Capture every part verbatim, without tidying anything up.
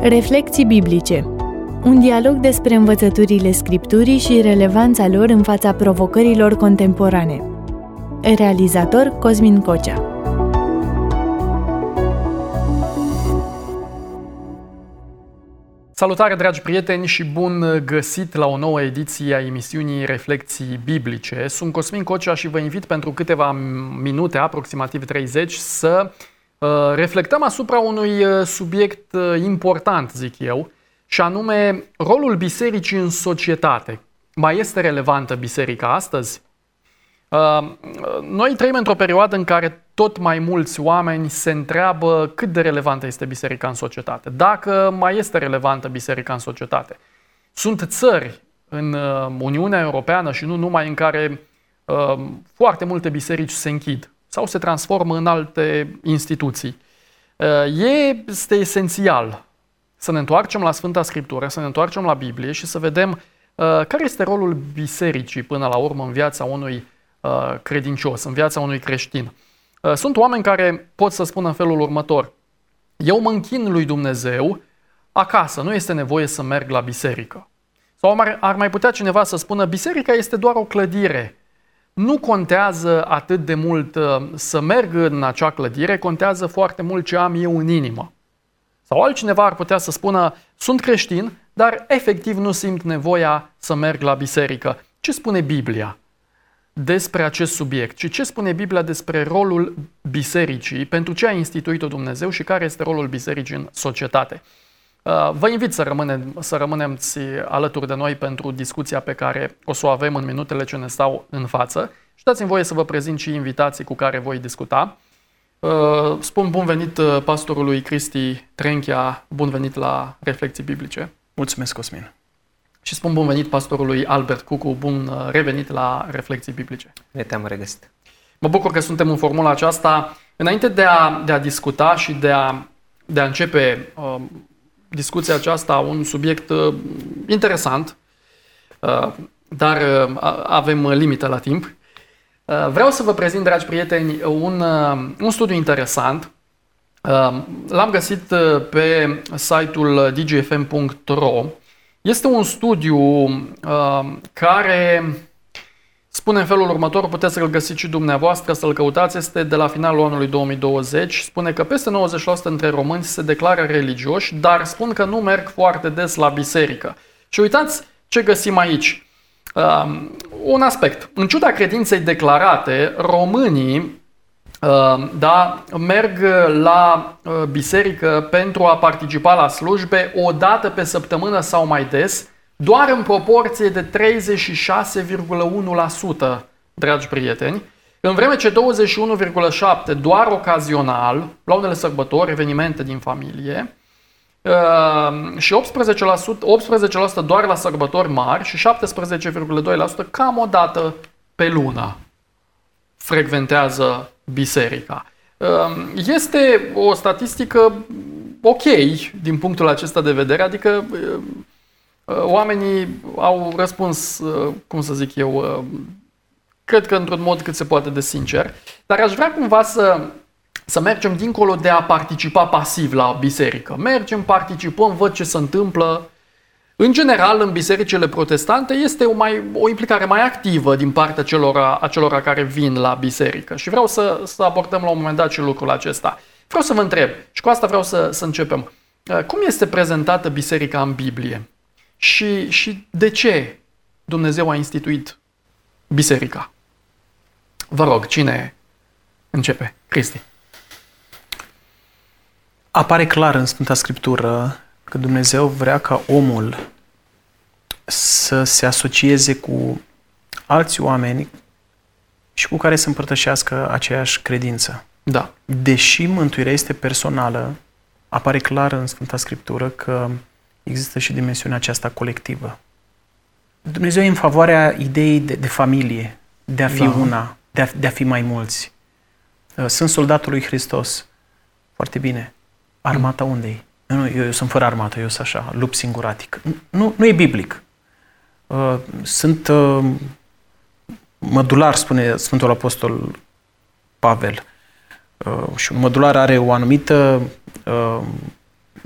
Reflecții biblice. Un dialog despre învățăturile Scripturii și relevanța lor în fața provocărilor contemporane. Realizator Cosmin Cocea. Salutare, dragi prieteni, și bun găsit la o nouă ediție a emisiunii Reflecții biblice. Sunt Cosmin Cocea și vă invit pentru câteva minute, aproximativ treizeci, să uh, reflectăm asupra unui subiect important, zic eu, și anume rolul bisericii în societate. Mai este relevantă biserica astăzi? Uh, noi trăim într-o perioadă în care tot mai mulți oameni se întreabă cât de relevantă este biserica în societate. Dacă mai este relevantă biserica în societate. Sunt țări în uh, Uniunea Europeană și nu numai, în care uh, foarte multe biserici se închid sau se transformă în alte instituții. Uh, este esențial să ne întoarcem la Sfânta Scriptură, să ne întoarcem la Biblie și să vedem uh, care este rolul bisericii până la urmă în viața unui uh, credincios, în viața unui creștin. Uh, sunt oameni care pot să spună în felul următor: eu mă închin lui Dumnezeu acasă, nu este nevoie să merg la biserică. Sau ar, ar mai putea cineva să spună: biserica este doar o clădire. Nu contează atât de mult uh, să merg în acea clădire, contează foarte mult ce am eu în inimă. Sau altcineva ar putea să spună: sunt creștin, dar efectiv nu simt nevoia să merg la biserică. Ce spune Biblia despre acest subiect? Și ce spune Biblia despre rolul bisericii, pentru ce a instituit-o Dumnezeu și care este rolul bisericii în societate? Vă invit să rămânem, să rămânem alături de noi pentru discuția pe care o să o avem în minutele ce ne stau în față. Și dați-mi voie să vă prezint și invitații cu care voi discuta. Spun bun venit pastorului Cristi Trenchia, bun venit la Reflecții biblice. Mulțumesc, Cosmin. Și spun bun venit pastorului Albert Cucu, bun revenit la Reflecții biblice. Ne te-am regăsit. Mă bucur că suntem în formula aceasta. Înainte de a, de a discuta și de a, de a începe uh, discuția aceasta, un subiect uh, interesant, uh, dar uh, avem limită la timp. Vreau să vă prezint, dragi prieteni, un, un studiu interesant. L-am găsit pe site-ul d g f m punct r o. Este un studiu care spune în felul următor, puteți să-l găsiți și dumneavoastră, să-l căutați, este de la finalul anului două mii douăzeci. Spune că peste nouăzeci la sută dintre români se declară religioși, dar spun că nu merg foarte des la biserică. Și uitați ce găsim aici. Uh, un aspect. În ciuda credinței declarate, românii uh, da, merg la uh, biserică pentru a participa la slujbe o dată pe săptămână sau mai des, doar în proporție de treizeci și șase virgulă unu la sută, dragi prieteni, în vreme ce douăzeci și unu virgulă șapte la sută doar ocazional, la unele sărbători, evenimente din familie, Uh, și optsprezece la sută, optsprezece la sută doar la sărbători mari și șaptesprezece virgulă doi la sută cam o dată pe lună frecventează biserica. Uh, este o statistică ok din punctul acesta de vedere, adică uh, oamenii au răspuns, uh, cum să zic eu, uh, cred că într-un mod cât se poate de sincer, dar aș vrea cumva să Să mergem dincolo de a participa pasiv la biserică. Mergem, participăm, văd ce se întâmplă. În general, în bisericile protestante este o, mai, o implicare mai activă din partea celora, acelora care vin la biserică. Și vreau să, să abordăm la un moment dat și lucrul acesta. Vreau să vă întreb, și cu asta vreau să, să începem. Cum este prezentată biserica în Biblie? Și, și de ce Dumnezeu a instituit biserica? Vă rog, cine începe? Cristi. Apare clar în Sfânta Scriptură că Dumnezeu vrea ca omul să se asocieze cu alți oameni și cu care să împărtășească aceeași credință. Da. Deși mântuirea este personală, apare clar în Sfânta Scriptură că există și dimensiunea aceasta colectivă. Dumnezeu e în favoarea ideii de, de familie, de a fi da. una, de a, de a fi mai mulți. Sunt soldatul lui Hristos. Foarte bine. Armata unde-i? Nu, eu, eu sunt fără armată, eu sunt așa, lupt singuratic. Nu, nu e biblic. Sunt mădular, spune Sfântul Apostol Pavel. Și un mădular are o anumită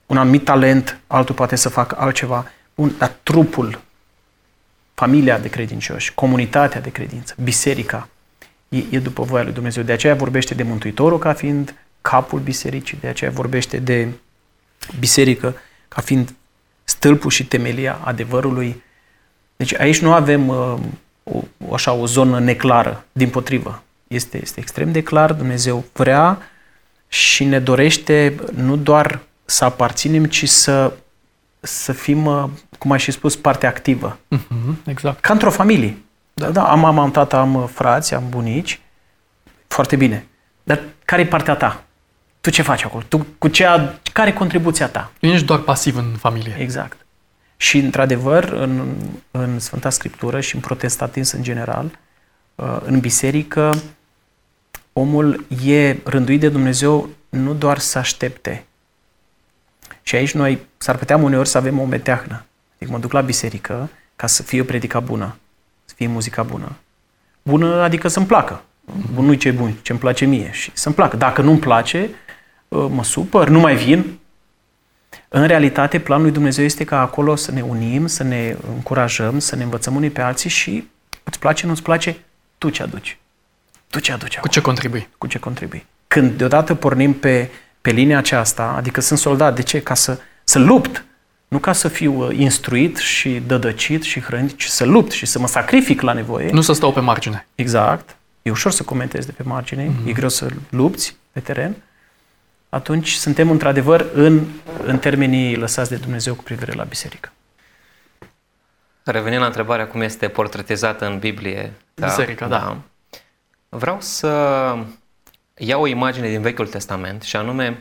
un anumit talent, altul poate să facă altceva. Bun, dar trupul, familia de credincioși, comunitatea de credință, biserica, e, e după voia lui Dumnezeu. De aceea vorbește de Mântuitorul ca fiind capul bisericii, de aceea vorbește de biserică ca fiind stâlpul și temelia adevărului. Deci aici nu avem uh, o, așa, o zonă neclară, dimpotrivă. Este, este extrem de clar, Dumnezeu vrea și ne dorește nu doar să aparținem, ci să, să fim, uh, cum ai și spus, parte activă. Mm-hmm, exact. Ca într-o familie. Da, da, am mama, am tata, am frați, am bunici. Foarte bine. Dar care e partea ta? Tu ce faci acolo? Tu, cu ce a, care e contribuția ta? Nu ești doar pasiv în familie. Exact. Și, într-adevăr, în, în Sfânta Scriptură și în protestantism în general, în biserică, omul e rânduit de Dumnezeu nu doar să aștepte. Și aici noi s-ar putea uneori să avem o meteahnă. Adică mă duc la biserică ca să fie o predica bună, să fie muzica bună. Bună adică să-mi placă. Bun nu-i ce bun, ce-mi place mie și să-mi placă. Dacă nu-mi place, mă supăr, nu mai vin. În realitate, planul lui Dumnezeu este ca acolo să ne unim, să ne încurajăm, să ne învățăm unii pe alții și îți place, nu-ți place, tu ce aduci. Tu ce aduci acolo. Cu ce contribui. Cu ce contribui. Când deodată pornim pe, pe linia aceasta, adică sunt soldat, de ce? Ca să, să lupt. Nu ca să fiu instruit și dădăcit și hrănit, ci să lupt și să mă sacrific la nevoie. Nu să stau pe margine. Exact. E ușor să comentezi de pe margine, mm-hmm. e greu să lupți pe teren. Atunci suntem într-adevăr în, în termenii lăsați de Dumnezeu cu privire la biserică. Revenind la întrebarea cum este portretizată în Biblie. Biserica, da. da. Vreau să iau o imagine din Vechiul Testament și anume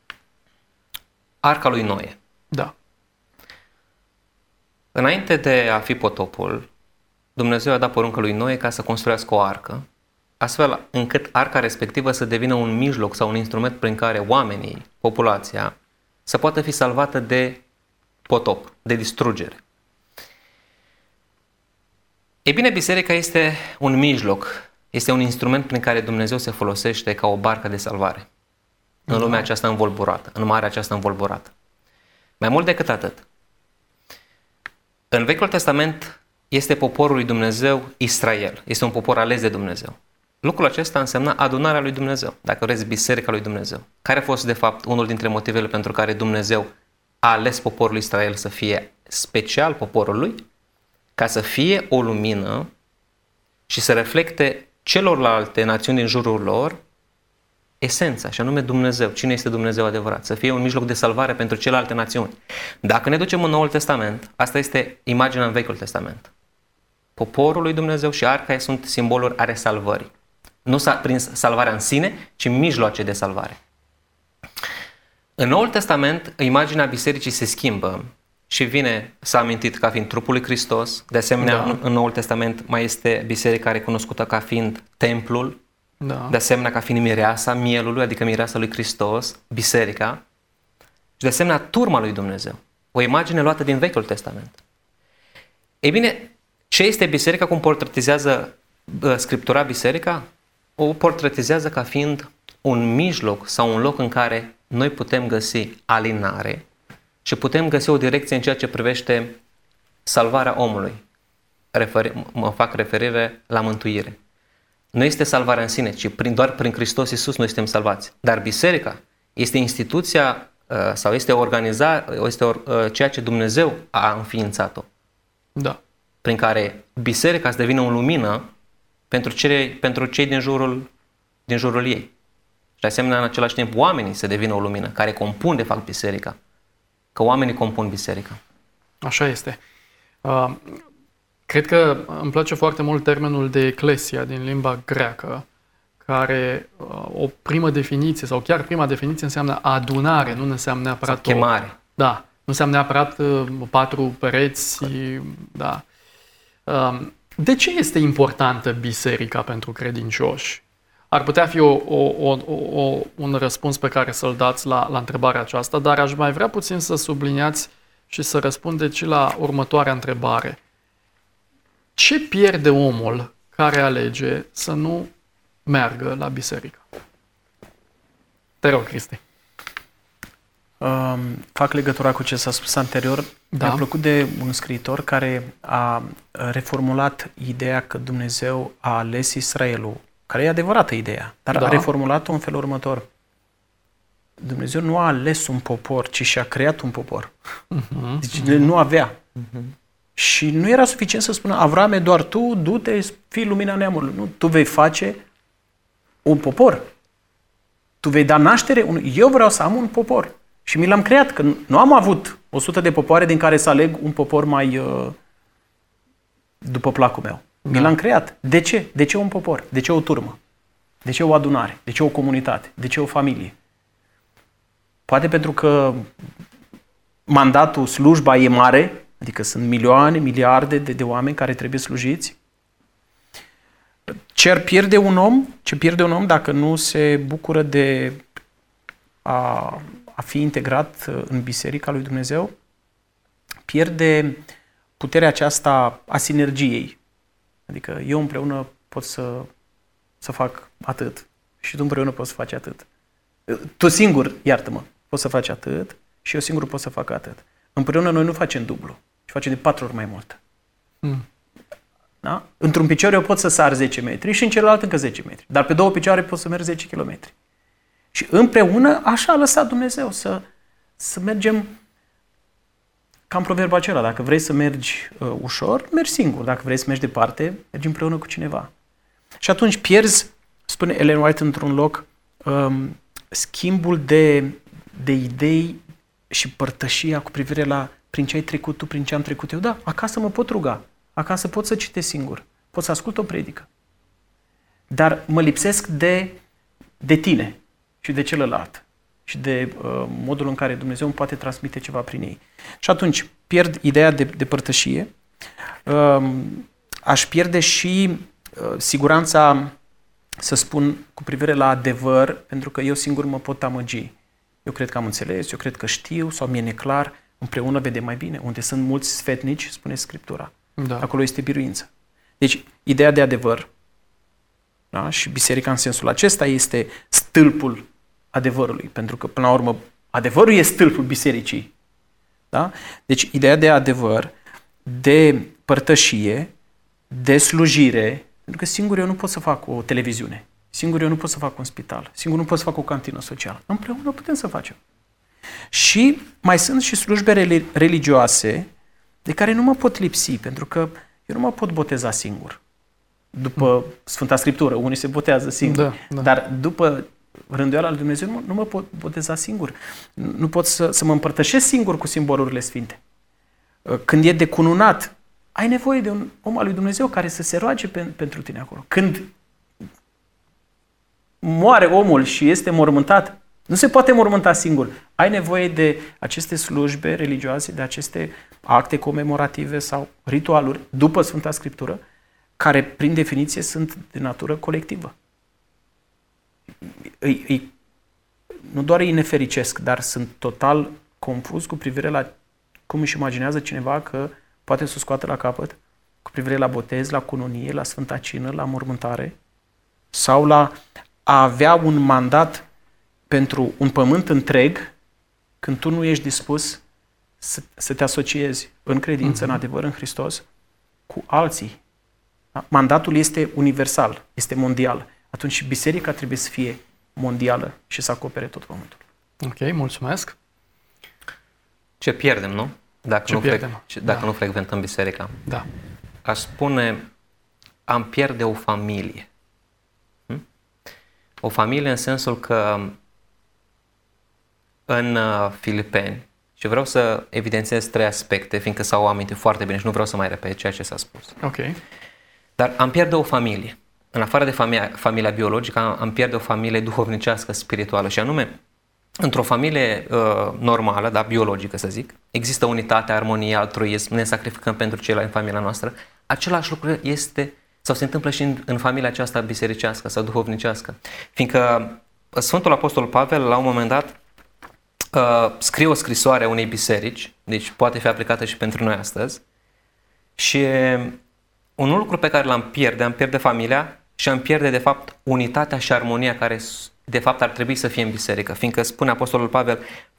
Arca lui Noe. Da. Înainte de a fi potopul, Dumnezeu a dat poruncă lui Noe ca să construiască o arcă, astfel încât arca respectivă să devină un mijloc sau un instrument prin care oamenii, populația, să poată fi salvată de potop, de distrugere. Ei bine, biserica este un mijloc, este un instrument prin care Dumnezeu se folosește ca o barcă de salvare în lumea aceasta învolburată, în marea aceasta învolburată. Mai mult decât atât, în Vechiul Testament este poporul lui Dumnezeu Israel, este un popor ales de Dumnezeu. Lucrul acesta însemna adunarea lui Dumnezeu, dacă vreți, biserica lui Dumnezeu. Care a fost, de fapt, unul dintre motivele pentru care Dumnezeu a ales poporul Israel să fie special poporul lui? Ca să fie o lumină și să reflecte celorlalte națiuni din jurul lor esența, și anume Dumnezeu. Cine este Dumnezeu adevărat? Să fie un mijloc de salvare pentru celelalte națiuni. Dacă ne ducem în Noul Testament, asta este imaginea în Vechiul Testament. Poporul lui Dumnezeu și arca sunt simboluri ale salvării. Nu prin salvarea în sine, ci mijloace de salvare. În Noul Testament, imaginea bisericii se schimbă și vine, s-a amintit ca fiind trupul lui Hristos. De asemenea, da. în Noul Testament mai este biserica recunoscută ca fiind templul, da. De asemenea ca fiind mireasa mielului, adică mireasa lui Hristos, biserica, și de asemenea turma lui Dumnezeu. O imagine luată din Vechiul Testament. Ei bine, ce este biserica? Cum portretizează uh, Scriptura biserica? O portretizează ca fiind un mijloc sau un loc în care noi putem găsi alinare și putem găsi o direcție în ceea ce privește salvarea omului. Referi, mă fac referire la mântuire. Nu este salvarea în sine, ci prin, doar prin Hristos Iisus noi suntem salvați. Dar biserica este instituția uh, sau este organizarea, este or, uh, ceea ce Dumnezeu a înființat-o. Da. Prin care biserica să devină o lumină pentru cei, pentru cei din jurul, din jurul ei. Și de asemenea, în același timp, oamenii să devină o lumină, care compun, de fapt, biserica. Că oamenii compun biserica. Așa este. Uh, cred că îmi place foarte mult termenul de eclesia din limba greacă, care uh, o primă definiție, sau chiar prima definiție, înseamnă adunare, nu înseamnă neapărat sau chemare. O, da, nu înseamnă neapărat uh, patru pereți, da. Uh, De ce este importantă biserica pentru credincioși? Ar putea fi o, o, o, o, un răspuns pe care să-l dați la, la întrebarea aceasta, dar aș mai vrea puțin să subliniați și să răspundeți și la următoarea întrebare. Ce pierde omul care alege să nu meargă la biserică? Te rog, Cristi. Um, fac legătura cu ce s-a spus anterior. Da. Mi-a plăcut de un scriitor care a reformulat ideea că Dumnezeu a ales Israelul, care e adevărată ideea, dar Da. a reformulat-o în felul următor. Dumnezeu nu a ales un popor, ci și-a creat un popor. Uh-huh. Deci nu avea. Uh-huh. Și nu era suficient să spună, Avrame, doar tu, du-te, fii lumina neamului. Nu, tu vei face un popor. Tu vei da naștere, un... eu vreau să am un popor. Și mi l-am creat, că nu am avut o sută de popoare din care să aleg un popor mai uh, după placul meu. Da. Mi l-am creat. De ce? De ce un popor? De ce o turmă? De ce o adunare? De ce o comunitate? De ce o familie? Poate pentru că mandatul, slujba e mare, adică sunt milioane, miliarde de, de oameni care trebuie slujiți. Ce ar pierde un om? Ce pierde un om dacă nu se bucură de a, a fi integrat în Biserica lui Dumnezeu? Pierde puterea aceasta a sinergiei. Adică eu împreună pot să, să fac atât și tu împreună poți să faci atât. Tu singur, iartă-mă, poți să faci atât și eu singur pot să fac atât. Împreună noi nu facem dublu, ci facem de patru ori mai mult. Mm. Da? Într-un picior eu pot să sar zece metri și în celălalt încă zece metri. Dar pe două picioare pot să merg zece kilometri. Și împreună așa a lăsat Dumnezeu să, să mergem ca în proverbul acela. Dacă vrei să mergi uh, ușor, mergi singur. Dacă vrei să mergi departe, mergi împreună cu cineva. Și atunci pierzi, spune Ellen White într-un loc, um, schimbul de, de idei și părtășia cu privire la prin ce ai trecut tu, prin ce am trecut eu. Da, acasă mă pot ruga, acasă pot să citesc singur, pot să ascult o predică. Dar mă lipsesc de, de tine și de celălalt și de uh, modul în care Dumnezeu îmi poate transmite ceva prin ei. Și atunci pierd ideea de, de părtășie, uh, aș pierde și uh, siguranța, să spun, cu privire la adevăr, pentru că eu singur mă pot amăgi. Eu cred că am înțeles, eu cred că știu sau mi-e neclar, împreună vedem mai bine. Unde sunt mulți sfetnici, spune Scriptura. Da. Acolo este biruință. Deci, ideea de adevăr, da? Și biserica în sensul acesta este stâlpul adevărului, pentru că, până la urmă, adevărul e stâlpul bisericii. Da? Deci, ideea de adevăr, de părtășie, de slujire, pentru că singur eu nu pot să fac o televiziune, singur eu nu pot să fac un spital, singur nu pot să fac o cantină socială. Împreună putem să facem. Și mai sunt și slujbe religioase de care nu mă pot lipsi, pentru că eu nu mă pot boteza singur. După Sfânta Scriptură, unii se botează singuri, da, da. Dar după rânduiala lui Dumnezeu nu, nu mă pot boteza singur. Nu pot să, să mă împărtășesc singur cu simbolurile sfinte. Când e decununat, ai nevoie de un om al lui Dumnezeu care să se roage pe, pentru tine acolo. Când moare omul și este mormântat, nu se poate mormânta singur. Ai nevoie de aceste slujbe religioase, de aceste acte comemorative sau ritualuri după Sfânta Scriptură, care, prin definiție, sunt de natură colectivă. Îi, îi, nu doar îi nefericesc, dar sunt total confuz cu privire la cum își imaginează cineva că poate să o scoată la capăt, cu privire la botez, la cununie, la Sfânta Cină, la mormântare, sau la a avea un mandat pentru un pământ întreg, când tu nu ești dispus să, să te asociezi în credință, uh-huh. în adevăr, în Hristos, cu alții. Da? Mandatul este universal, este mondial. Atunci biserica trebuie să fie mondială și să acopere tot pământul. Ok, mulțumesc. Ce pierdem, nu? Dacă, Ce nu, pierdem? Fre- dacă da. nu frecventăm biserica. Da. Aș spune, am pierde o familie. Hm? O familie în sensul că în Filipeni, și vreau să evidențiez trei aspecte, fiindcă s-au amintit foarte bine și nu vreau să mai repet ceea ce s-a spus. Ok. Dar am pierde o familie. În afară de familia, familia biologică, am pierde o familie duhovnicească, spirituală. Și anume, într-o familie uh, normală, da, biologică să zic, există unitate, armonie, altruism, ne sacrificăm pentru ceilalți în familia noastră. Același lucru este sau se întâmplă și în, în familia aceasta bisericească sau duhovnicească. Fiindcă Sfântul Apostol Pavel, la un moment dat, uh, scrie o scrisoare a unei biserici, deci poate fi aplicată și pentru noi astăzi, și un lucru pe care l-am pierde, am pierde familia și am pierde, de fapt, unitatea și armonia care, de fapt, ar trebui să fie în biserică. Fiindcă spune Apostolul Pavel,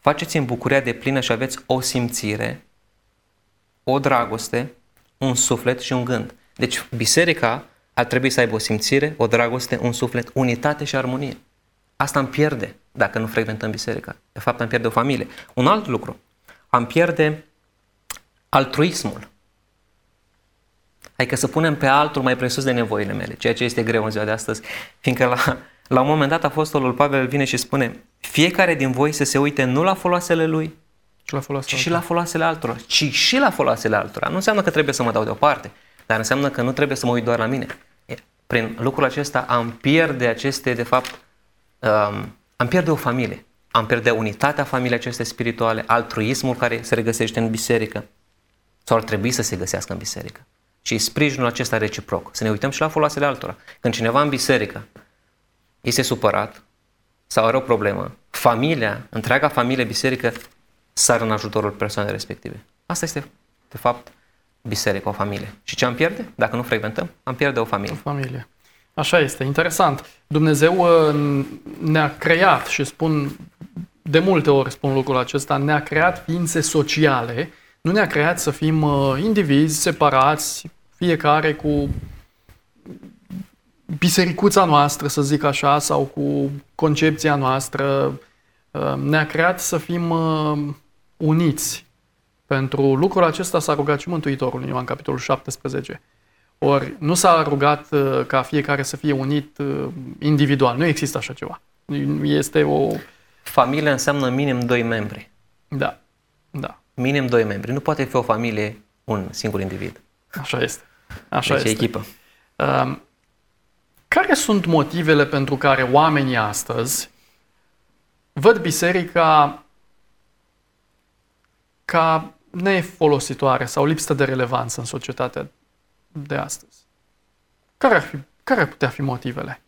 faceți-mi bucuria de plină și aveți o simțire, o dragoste, un suflet și un gând. Deci biserica ar trebui să aibă o simțire, o dragoste, un suflet, unitate și armonie. Asta am pierde dacă nu frecventăm biserica. De fapt, am pierde o familie. Un alt lucru, am pierde altruismul. Adică să punem pe altul mai presus de nevoile mele, ceea ce este greu în ziua de astăzi, fiindcă la, la un moment dat Apostolul Pavel vine și spune: fiecare din voi să se uite nu la foloasele lui, Și la foloasele ci și la foloasele altora, ci și la foloasele altora. Nu înseamnă că trebuie să mă dau deoparte, dar înseamnă că nu trebuie să mă uit doar la mine. Prin lucrul acesta am pierde aceste, de fapt, um, am pierde o familie, am pierde unitatea familiei aceste spirituale, altruismul care se regăsește în biserică, sau ar trebui să se găsească în biserică. Și sprijinul acesta reciproc, să ne uităm și la foloasele altora. Când cineva în biserică este supărat sau are o problemă, familia, întreaga familie, biserică, sar în ajutorul persoanei respective. Asta este, de fapt, biserica, o familie. Și ce am pierde? Dacă nu frecventăm, am pierde o familie. O familie. Așa este, interesant. Dumnezeu ne-a creat, și spun de multe ori spun lucrul acesta, ne-a creat ființe sociale, nu ne-a creat să fim indivizi separați, fiecare cu bisericuța noastră, să zic așa, sau cu concepția noastră. Ne-a creat să fim uniți. Pentru lucrul acesta s-a rugat și Mântuitorul în Ioan capitolul șaptesprezece. Ori nu s-a rugat ca fiecare să fie unit individual. Nu există așa ceva. Este o... Familia înseamnă minim doi membri. Da, da. Minim doi membri. Nu poate fi o familie un singur individ. Așa este. Așa deci este. echipă. Uh, care sunt motivele pentru care oamenii astăzi văd biserica ca nefolositoare sau lipsă de relevanță în societatea de astăzi? Care ar, fi, care ar putea fi motivele?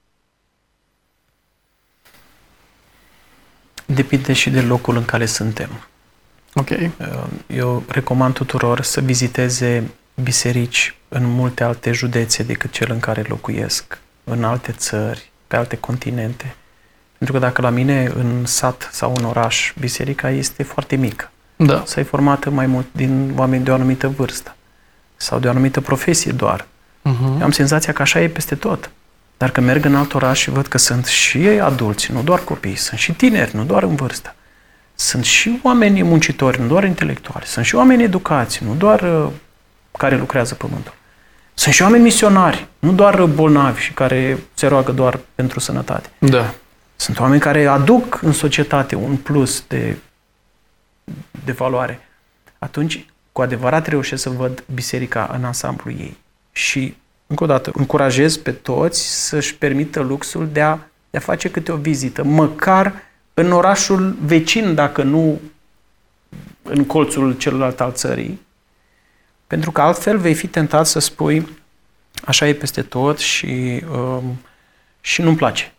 Depinde și de locul în care suntem. Ok. Eu recomand tuturor să viziteze biserici în multe alte județe decât cel în care locuiesc, în alte țări, pe alte continente. Pentru că dacă la mine, în sat sau în oraș, biserica este foarte mică. Da. Sau e formată mai mult din oameni de o anumită vârstă sau de o anumită profesie doar. Uh-huh. Eu am senzația că așa e peste tot. Dar când merg în alt oraș și văd că sunt și ei adulți, nu doar copii, sunt și tineri, nu doar în vârstă. Sunt și oameni muncitori, nu doar intelectuali. Sunt și oameni educați, nu doar uh, care lucrează pământul. Sunt și oameni misionari, nu doar bolnavi și care se roagă doar pentru sănătate. Da. Sunt oameni care aduc în societate un plus de, de valoare. Atunci, cu adevărat reușesc să văd biserica în ansamblu ei. Și, încă o dată, încurajez pe toți să-și permită luxul de a, de a face câte o vizită, măcar în orașul vecin, dacă nu în colțul celălalt al țării, pentru că altfel vei fi tentat să spui așa e peste tot și, um, și nu-mi place.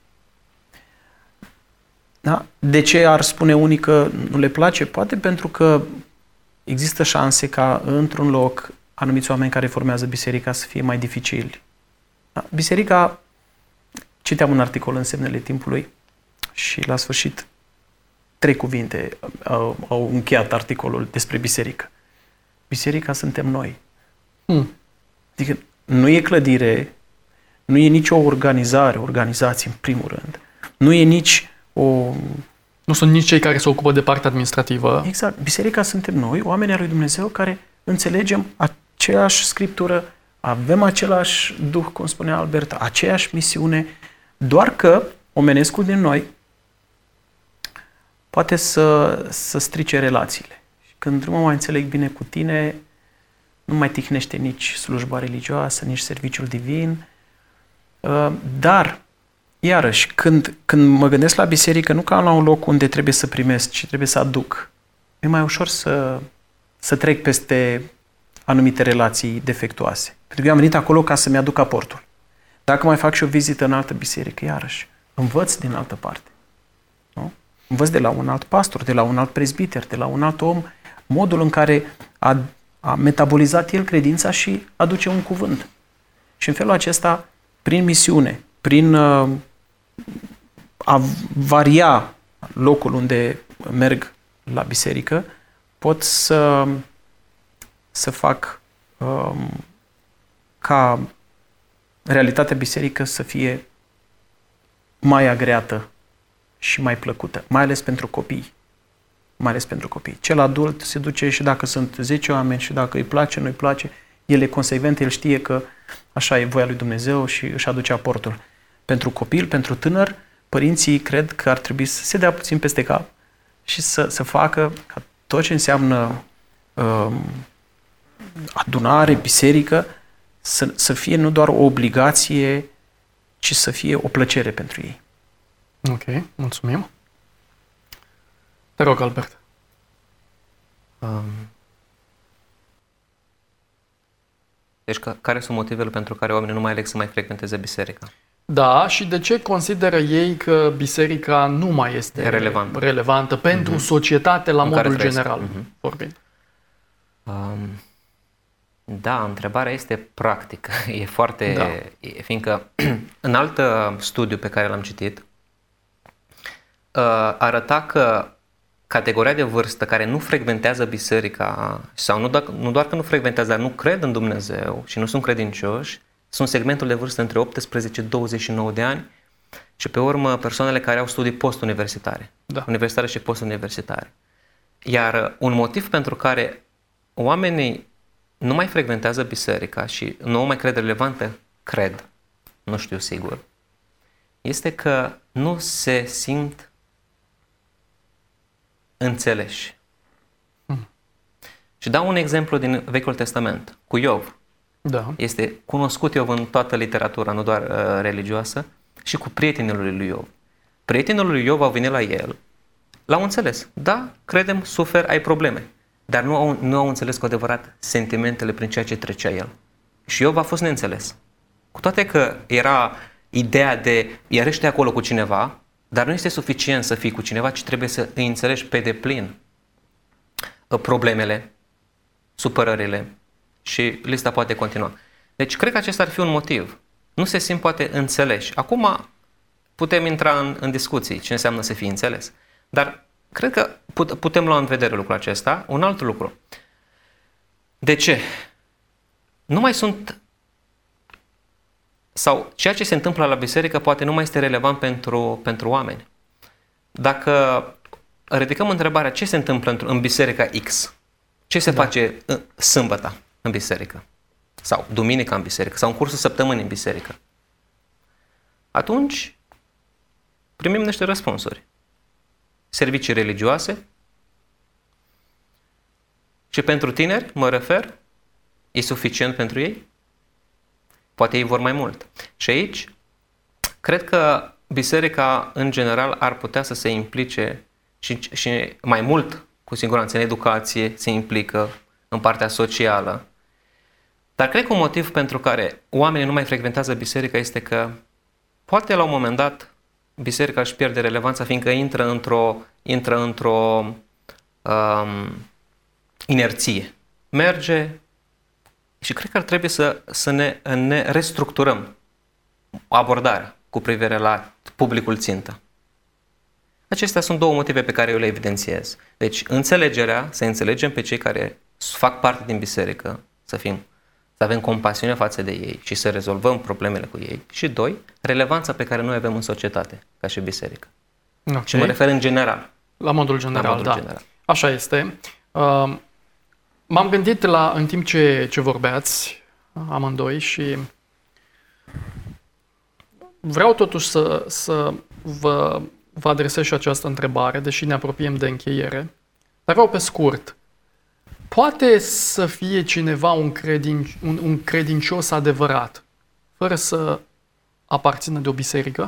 Da? De ce ar spune unii că nu le place? Poate pentru că există șanse ca într-un loc anumiți oameni care formează biserica să fie mai dificili. Da? Biserica, citeam un articol în Semnele Timpului și la sfârșit trei cuvinte au, au încheiat articolul despre biserică. Biserica suntem noi. Hmm. Adică nu e clădire, nu e nici o organizare, organizație în primul rând. Nu e nici o... Nu sunt nici cei care se ocupă de partea administrativă. Exact. Biserica suntem noi, oamenii lui Dumnezeu, care înțelegem aceeași scriptură, avem același duh, cum spunea Albert, aceeași misiune, doar că omenescul din noi poate să, să strice relațiile. Și când nu mă mai înțeleg bine cu tine, nu mai tihnește nici slujba religioasă, nici serviciul divin. Dar, iarăși, când, când mă gândesc la biserică, nu ca la un loc unde trebuie să primesc, ci trebuie să aduc. E mai ușor să, să trec peste anumite relații defectuoase. Pentru că eu am venit acolo ca să-mi aduc aportul. Dacă mai fac și o vizită în altă biserică, iarăși, învăț din altă parte. Nu? Învăț de la un alt pastor, de la un alt prezbiter, de la un alt om, modul în care a, a metabolizat el credința și aduce un cuvânt. Și în felul acesta, prin misiune, prin uh, a varia locul unde merg la biserică, pot să, să fac um, ca realitatea biserică să fie mai agreată și mai plăcută, mai ales pentru copii. Mai ales pentru copii. Cel adult se duce și dacă sunt zece oameni și dacă îi place, nu îi place, el e consecvent, el știe că așa e voia lui Dumnezeu și își aduce aportul. Pentru copil, pentru tânăr, părinții cred că ar trebui să se dea puțin peste cap și să, să facă ca tot ce înseamnă um, adunare, biserică, să, să fie nu doar o obligație, ci să fie o plăcere pentru ei. Ok, mulțumim. Te rog, Albert. Um, deci, ca, care sunt motivele pentru care oamenii nu mai aleg să mai frecventeze biserica? Da, și de ce consideră ei că biserica nu mai este relevantă, relevantă pentru uh-huh. societate la în modul general uh-huh. vorbind? Um, da, întrebarea este practică. E foarte... Da. E, fiindcă în alt studiu pe care l-am citit uh, arăta că categoria de vârstă care nu frecventează biserica sau nu doar, nu doar că nu frecventează, dar nu cred în Dumnezeu și nu sunt credincioși, sunt segmentul de vârstă între optsprezece - douăzeci și nouă de ani și pe urmă persoanele care au studii post-universitare, da. universitare și post-universitare. Iar un motiv pentru care oamenii nu mai frecventează biserica și nu o mai cred relevantă, cred, nu știu sigur, este că nu se simt înțeleși. Hmm. Și dau un exemplu din Vechiul Testament, cu Iov. Da. Este cunoscut Iov în toată literatura, nu doar uh, religioasă, și cu prietenii lui Iov. Prietenii lui Iov au venit la el, l-au înțeles. Da, credem, suferi, ai probleme. Dar nu au, nu au înțeles cu adevărat sentimentele prin ceea ce trecea el. Și Iov a fost neînțeles. Cu toate că era ideea de erește acolo cu cineva, dar nu este suficient să fii cu cineva, ci trebuie să îi înțelegi pe deplin problemele, supărările și lista poate continua. Deci cred că acesta ar fi un motiv. Nu se simt poate înțeleși. Acum putem intra în, în discuții ce înseamnă să fii înțeles. Dar cred că put, putem lua în vedere lucrul acesta. Un alt lucru. De ce? Nu mai sunt... Sau ceea ce se întâmplă la biserică poate nu mai este relevant pentru, pentru oameni. Dacă ridicăm întrebarea ce se întâmplă în biserica X, ce se da. face în, sâmbătă în biserică, sau duminica în biserică, sau în cursul săptămânii în biserică, atunci primim niște răspunsuri. Servicii religioase și pentru tineri, mă refer, e suficient pentru ei? Poate ei vor mai mult. Și aici, cred că biserica, în general, ar putea să se implice și, și mai mult, cu siguranță, în educație, se implică în partea socială. Dar cred că un motiv pentru care oamenii nu mai frecventează biserica este că poate la un moment dat biserica își pierde relevanța, fiindcă intră într-o, intră într-o um, inerție. Merge și cred că ar trebui să, să ne, ne restructurăm abordarea cu privire la publicul țintă. Acestea sunt două motive pe care eu le evidențiez. Deci, înțelegerea, să înțelegem pe cei care fac parte din biserică, să fim, să avem compasiune față de ei și să rezolvăm problemele cu ei. Și doi, relevanța pe care noi avem în societate, ca și biserică. Okay. Și mă refer în general. La modul general, la modul da. general. Așa este. Uh, m-am gândit la, în timp ce, ce vorbeați, amândoi, și vreau totuși să, să vă, vă adresez și această întrebare, deși ne apropiem de încheiere, dar vreau pe scurt. Poate să fie cineva un, credin, un, un credincios adevărat, fără să aparțină de o biserică?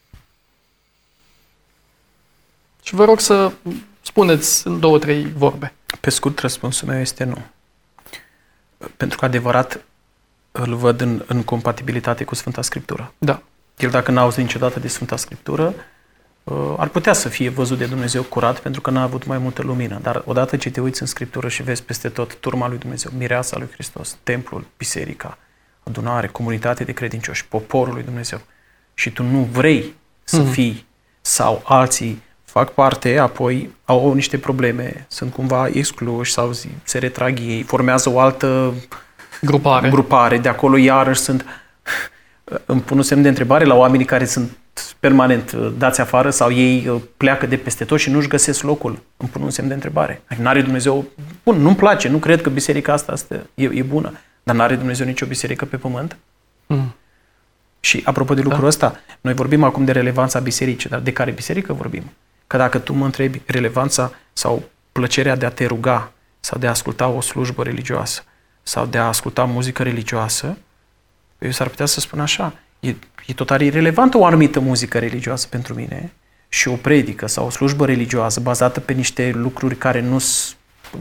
Și vă rog să spuneți în două, trei vorbe. Pe scurt, răspunsul meu este nu. Pentru că adevărat îl văd în, în compatibilitate cu Sfânta Scriptură. Da. El, dacă n-a auzit niciodată de Sfânta Scriptură, ar putea să fie văzut de Dumnezeu curat pentru că n-a avut mai multă lumină. Dar odată ce te uiți în Scriptură și vezi peste tot turma lui Dumnezeu, mireasa lui Hristos, templul, biserica, adunare, comunitate de credincioși, poporul lui Dumnezeu, și tu nu vrei să mm-hmm. fii sau alții fac parte, apoi au niște probleme, sunt cumva excluși sau zi, se retrag ei, formează o altă grupare. grupare, de acolo iarăși sunt, îmi pun un semn de întrebare la oamenii care sunt permanent dați afară sau ei pleacă de peste tot și nu-și găsesc locul. Îmi pun un semn de întrebare. N-are Dumnezeu, bun, nu-mi place, nu cred că biserica asta, asta e, e bună, dar n-are Dumnezeu nicio biserică pe pământ? Mm. Și apropo de lucrul da. ăsta, noi vorbim acum de relevanța bisericii, dar de care biserică vorbim? Că dacă tu mă întrebi relevanța sau plăcerea de a te ruga sau de a asculta o slujbă religioasă sau de a asculta muzică religioasă, eu s-ar putea să spun așa, e, e total irelevantă o anumită muzică religioasă pentru mine și o predică sau o slujbă religioasă bazată pe niște lucruri care nu sunt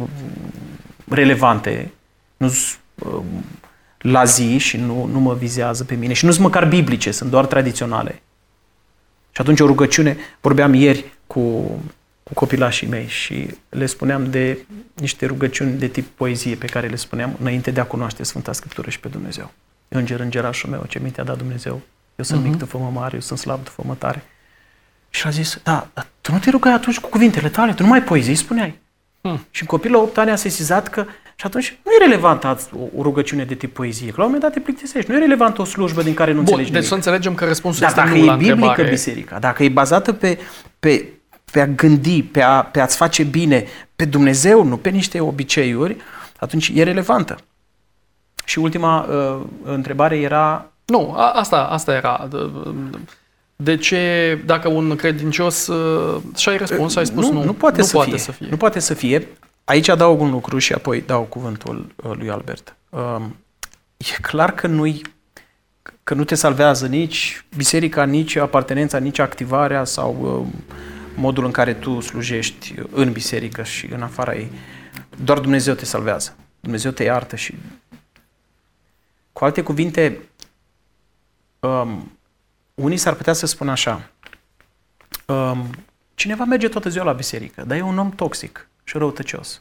relevante, nu sunt la zi și nu, nu mă vizează pe mine și nu sunt măcar biblice, sunt doar tradiționale. Și atunci o rugăciune, vorbeam ieri cu, cu copilașii mei și le spuneam de niște rugăciuni de tip poezie pe care le spuneam înainte de a cunoaște Sfânta Scriptură și pe Dumnezeu. Înger, îngerașul meu, ce mi-a dat Dumnezeu. Eu sunt uh-huh. mic, tu fă-mă mare, eu sunt slab, tu fă-mă tare. Și a zis, da, dar tu nu te rugai atunci cu cuvintele tale, tu nu mai poezii spuneai. Hmm. Și copilul la opt ani a sesizat că și atunci nu e relevantă o rugăciune de tip poezie, că la un moment dat te plictisești. Nu e relevantă o slujbă din care nu Bun, înțelegi deci nimic. să înțelegem că răspunsul Dar este dacă nu la e biblică întrebare. biserica, dacă e bazată pe, pe, pe a gândi, pe, a, pe a-ți face bine, pe Dumnezeu, nu pe niște obiceiuri, atunci e relevantă. Și ultima uh, întrebare era... Nu, a, asta, asta era. De ce, dacă un credincios uh, și-ai răspuns, ai spus nu, nu, nu, poate, nu să poate fie. să fie. Nu poate să fie. Aici adaug un lucru și apoi dau cuvântul uh, lui Albert. Uh, e clar că nu că nu te salvează nici biserica, nici apartenența, nici activarea sau uh, modul în care tu slujești în biserică și în afara ei. Doar Dumnezeu te salvează. Dumnezeu te iartă și... Cu alte cuvinte, um, unii s-ar putea să spună așa, um, cineva merge toată ziua la biserică, dar e un om toxic și răutăcios.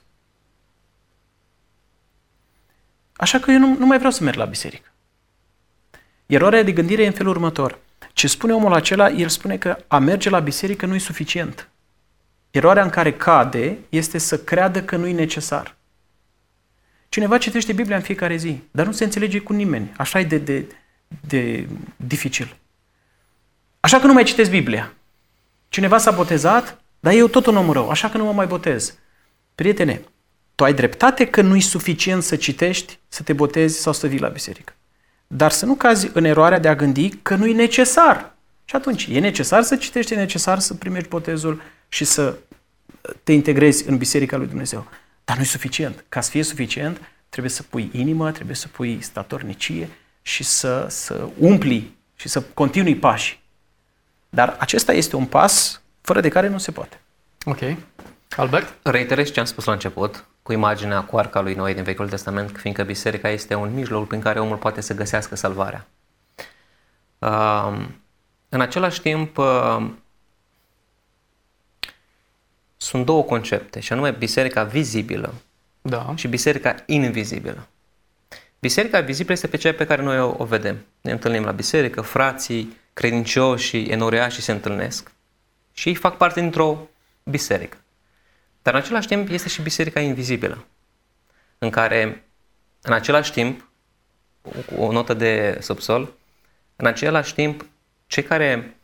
Așa că eu nu, nu mai vreau să merg la biserică. Eroarea de gândire e în felul următor. Ce spune omul acela, el spune că a merge la biserică nu e suficient. Eroarea în care cade este să creadă că nu e necesar. Cineva citește Biblia în fiecare zi, dar nu se înțelege cu nimeni. Așa e de, de, de dificil. Așa că nu mai citesc Biblia. Cineva s-a botezat, dar eu tot un om rău, așa că nu mă mai botez. Prietene, tu ai dreptate că nu e suficient să citești, să te botezi sau să vii la biserică. Dar să nu cazi în eroarea de a gândi că nu e necesar. Și atunci, e necesar să citești, e necesar să primești botezul și să te integrezi în Biserica lui Dumnezeu. Dar nu e suficient. Ca să fie suficient, trebuie să pui inimă, trebuie să pui statornicie și să, să umpli și să continui pașii. Dar acesta este un pas fără de care nu se poate. Ok. Albert? Reiterez ce am spus la început, cu imaginea cu arca lui Noe din Vechiul Testament, fiindcă biserica este un mijloc prin care omul poate să găsească salvarea. Uh, în același timp, uh, sunt două concepte, și anume biserica vizibilă da. și biserica invizibilă. Biserica vizibilă este pe cea pe care noi o, o vedem. Ne întâlnim la biserică, frații, credincioșii, enoriașii se întâlnesc și fac parte dintr-o biserică. Dar în același timp este și biserica invizibilă, în care, în același timp, cu o notă de subsol, în același timp, cei care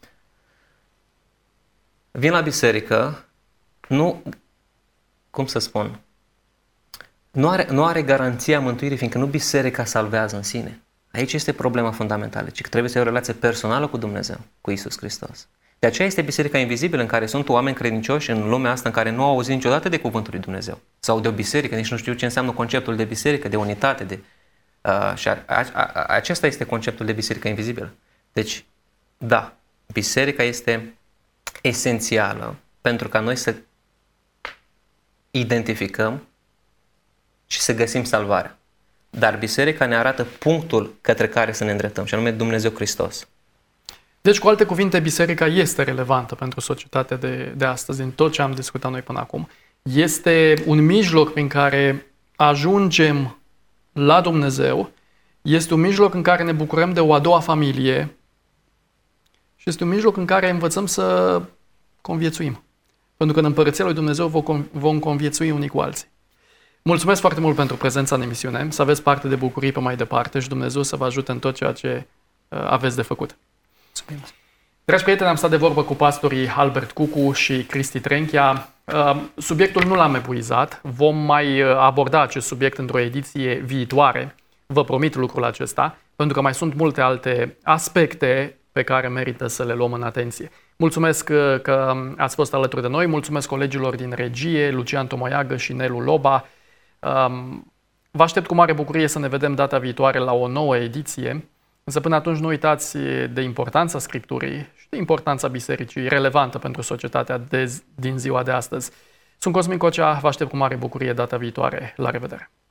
vin la biserică nu, cum să spun, nu are, nu are garanția mântuirii, fiindcă nu biserica salvează în sine. Aici este problema fundamentală, ci că trebuie să ai o relație personală cu Dumnezeu, cu Iisus Hristos. De aceea este biserica invizibilă, în care sunt oameni credincioși în lumea asta în care nu au auzit niciodată de cuvântul lui Dumnezeu. Sau de o biserică, nici nu știu ce înseamnă conceptul de biserică, de unitate. De, uh, și a, a, a, acesta este conceptul de biserică invizibilă. Deci, da, biserica este esențială pentru ca noi să identificăm și să găsim salvarea. Dar biserica ne arată punctul către care să ne îndreptăm, și anume Dumnezeu Hristos. Deci, cu alte cuvinte, biserica este relevantă pentru societatea de, de astăzi, în tot ce am discutat noi până acum. Este un mijloc prin care ajungem la Dumnezeu, este un mijloc în care ne bucurăm de o a doua familie și este un mijloc în care învățăm să conviețuim. Pentru că în Împărăția lui Dumnezeu vom conviețui unii cu alții. Mulțumesc foarte mult pentru prezența în emisiune, să aveți parte de bucurii pe mai departe și Dumnezeu să vă ajute în tot ceea ce aveți de făcut. Mulțumim. Dragi prieteni, am stat de vorbă cu pastorii Albert Cucu și Cristi Trenchia. Subiectul nu l-am epuizat, vom mai aborda acest subiect într-o ediție viitoare, vă promit lucrul acesta, pentru că mai sunt multe alte aspecte pe care merită să le luăm în atenție. Mulțumesc că ați fost alături de noi, mulțumesc colegilor din regie, Lucian Tomoiagă și Nelu Loba. Vă aștept cu mare bucurie să ne vedem data viitoare la o nouă ediție, însă până atunci nu uitați de importanța Scripturii și de importanța Bisericii, relevantă pentru societatea de, din ziua de astăzi. Sunt Cosmin Cocea, vă aștept cu mare bucurie data viitoare. La revedere!